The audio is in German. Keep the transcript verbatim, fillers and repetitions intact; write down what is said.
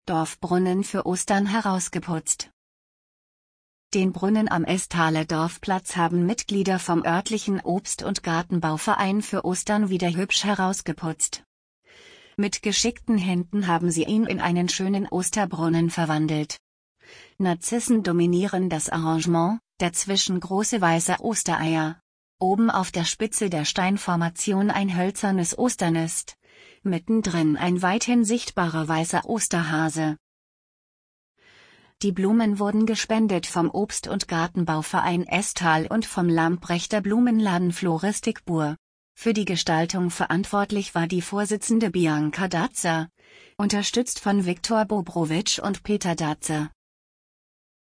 Dorfbrunnen für Ostern herausgeputzt. Den Brunnen am Essthaler Dorfplatz haben Mitglieder vom örtlichen Obst- und Gartenbauverein für Ostern wieder hübsch herausgeputzt. Mit geschickten Händen haben sie ihn in einen schönen Osterbrunnen verwandelt. Narzissen dominieren das Arrangement, dazwischen große weiße Ostereier. Oben auf der Spitze der Steinformation ein hölzernes Osternest. Mittendrin ein weithin sichtbarer weißer Osterhase. Die Blumen wurden gespendet vom Obst- und Gartenbauverein Esthal und vom Lamprechter Blumenladen Floristik Bur. Für die Gestaltung verantwortlich war die Vorsitzende Bianca Datzer, unterstützt von Viktor Bobrowitsch und Peter Datzer.